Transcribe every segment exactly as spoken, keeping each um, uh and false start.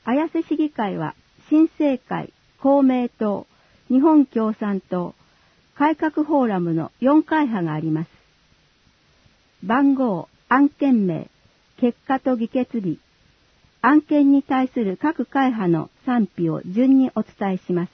綾瀬市議会は、新政会、公明党、日本共産党、改革フォーラムのよん会派があります。番号、案件名、結果と議決日、案件に対する各会派の賛否を順にお伝えします。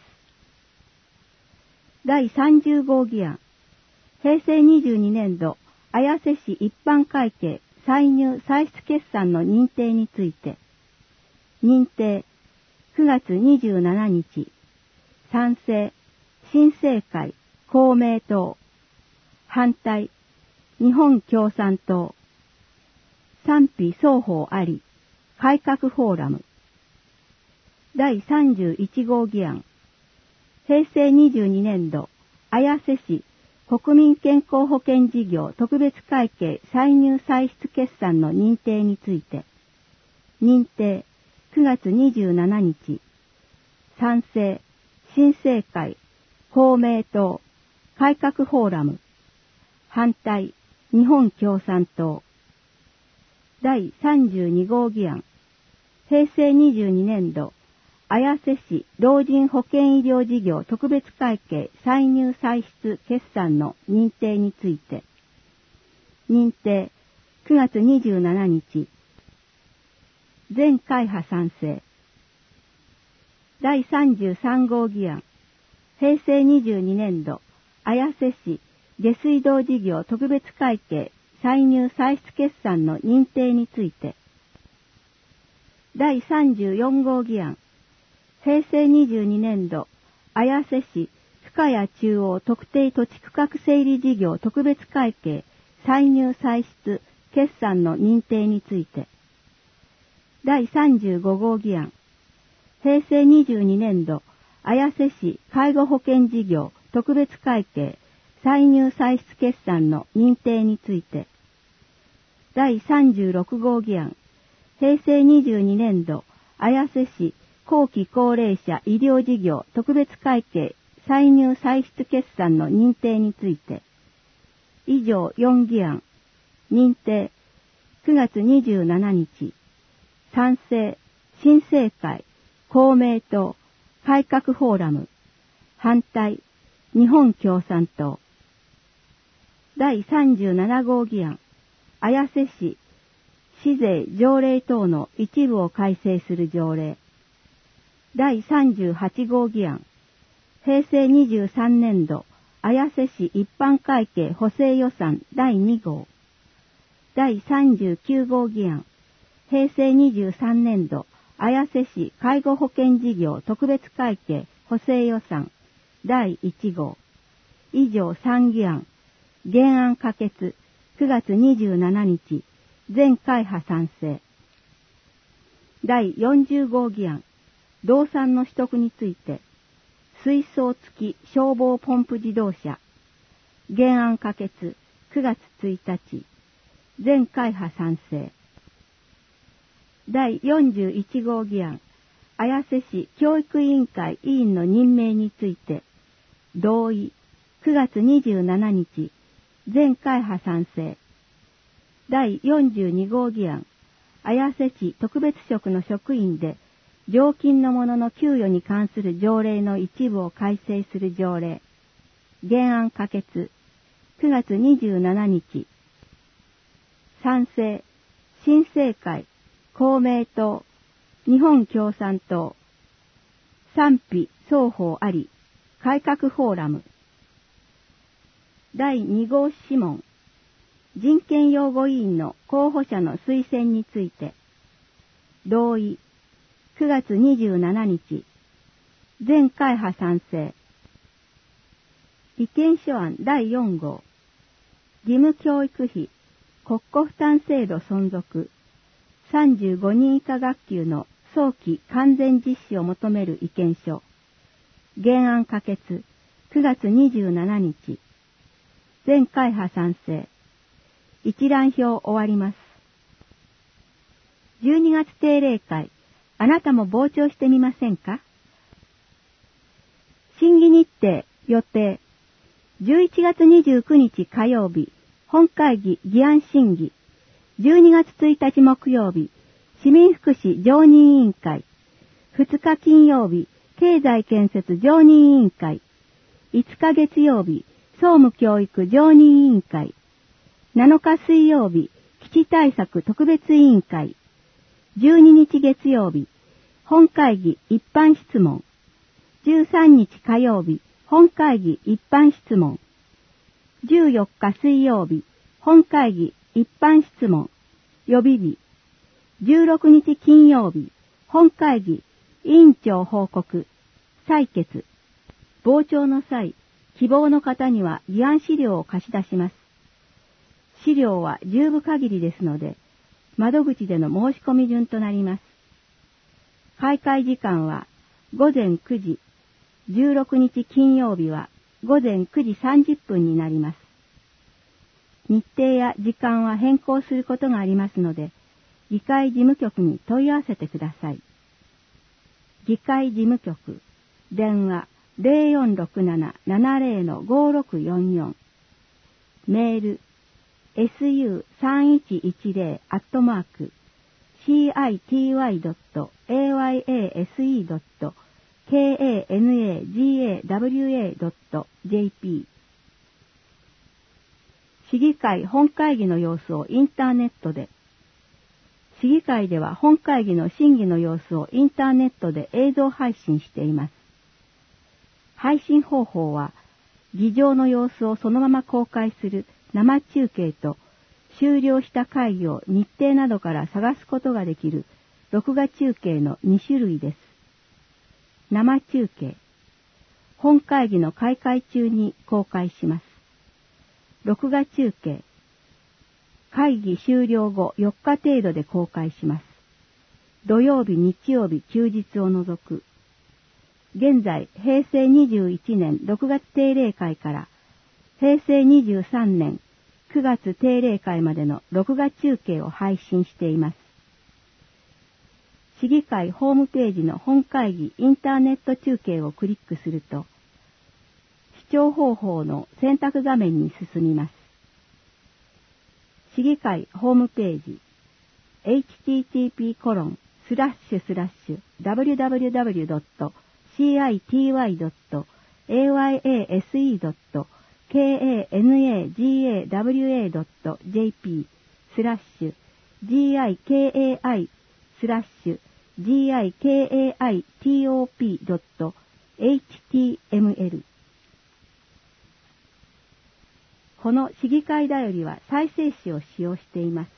だいさんじゅう号議案、平成にじゅうにねん度、綾瀬市一般会計歳入歳出決算の認定について、認定、くがつにじゅうしちにち、賛成、新政会、公明党、反対、日本共産党、賛否双方あり、改革フォーラム。だいさんじゅういち号議案、平成にじゅうにねん度、綾瀬市国民健康保険事業特別会計歳入歳出決算の認定について、認定、くがつにじゅうしちにち、賛成、新政会、公明党、改革フォーラム、反対、日本共産党。だいさんじゅうに号議案、平成にじゅうにねん度、綾瀬市老人保健医療事業特別会計歳入歳出決算の認定について、認定、くがつにじゅうしちにち、全会派賛成。だいさんじゅうさん号議案、平成にじゅうにねん度、綾瀬市下水道事業特別会計歳入歳出決算の認定について、だいさんじゅうよん号議案、平成にじゅうにねん度、綾瀬市深谷中央特定土地区画整理事業特別会計歳入歳出決算の認定について、だいさんじゅうご号議案、平成にじゅうにねん度、綾瀬市介護保険事業特別会計歳入歳出決算の認定について、だいさんじゅうろく号議案、平成にじゅうにねん度、綾瀬市後期高齢者医療事業特別会計歳入歳出決算の認定について、以上よん議案、認定、くがつにじゅうしちにち、賛成、新政会、公明党、改革フォーラム、反対、日本共産党。だいさんじゅうなな号議案、綾瀬市市税条例等の一部を改正する条例。だいさんじゅうはち号議案、平成にじゅうさんねん度、綾瀬市一般会計補正予算だいに号。だいさんじゅうきゅう号議案、平成にじゅうさんねん度、綾瀬市介護保険事業特別会計補正予算だいいち号。以上さん議案、原案可決、くがつにじゅうしちにち、全会派賛成。だいよんじゅう号議案、動産の取得について、水槽付き消防ポンプ自動車、原案可決、くがつついたち、全会派賛成。だいよんじゅういち号議案、綾瀬市教育委員会委員の任命について、同意、くがつにじゅうしちにち、全会派賛成。だいよんじゅうに号議案、綾瀬市特別職の職員で、常勤の者の給与に関する条例の一部を改正する条例。原案可決。くがつにじゅうしちにち。賛成。新政会、公明党、日本共産党。賛否双方あり。改革フォーラム。だいに号諮問。人権擁護委員の候補者の推薦について。同意。くがつにじゅうしちにち、全会派賛成。意見書案だいよん号、義務教育費、国庫負担制度存続、さんじゅうごにん以下学級の早期完全実施を求める意見書。原案可決、くがつにじゅうしちにち、全会派賛成。一覧表終わります。じゅうにがつ定例会、あなたも傍聴してみませんか？審議日程、予定。じゅういちがつにじゅうくにち火曜日、本会議議案審議。じゅうにがつついたち木曜日、市民福祉常任委員会。 ふつか金曜日、経済建設常任委員会。いつか月曜日、総務教育常任委員会。なのか水曜日、基地対策特別委員会。じゅうににち月曜日、本会議一般質問。じゅうさんにち火曜日、本会議一般質問。じゅうよっか水曜日、本会議一般質問。予備日。じゅうろくにち金曜日、本会議委員長報告。採決。傍聴の際、希望の方には議案資料を貸し出します。資料は十分限りですので、窓口での申し込み順となります。開会時間は午前くじ、じゅうろくにち金曜日は午前くじさんじゅっぷんになります。日程や時間は変更することがありますので、議会事務局に問い合わせてください。議会事務局、電話 ゼロよんろくなな ななゼロ ごろくよんよん、メール エスユーさんいちいちゼロ アットマーク シーアイティーワイドットエーワイエーエスイードットケーエーエヌエージーエーダブリューエードットジェーピー 市議会本会議の様子をインターネットで。市議会では本会議の審議の様子をインターネットで映像配信しています。配信方法は、議場の様子をそのまま公開する生中継と、終了した会議を日程などから探すことができる録画中継のに種類です。生中継。本会議の開会中に公開します。録画中継。会議終了後よっか程度で公開します。土曜日、日曜日、休日を除く。現在、へいせいにじゅういちねんろくがつ定例会から、へいせいにじゅうさんねんくがつ定例会までの録画中継を配信しています。市議会ホームページの本会議インターネット中継をクリックすると、視聴方法の選択画面に進みます。市議会ホームページ エイチティーティーピーコロンスラッシュスラッシュダブリューダブリューダブリュードットシーアイティーワイドットエーワイエーエスイードットケーエーエヌエージーエーダブリューエードットジェーピー スラッシュ ジーアイケーエーアイ スラッシュ ジーアイケーエーアイティーオーピードットエイチティーエムエル。この市議会だよりは再生紙を使用しています。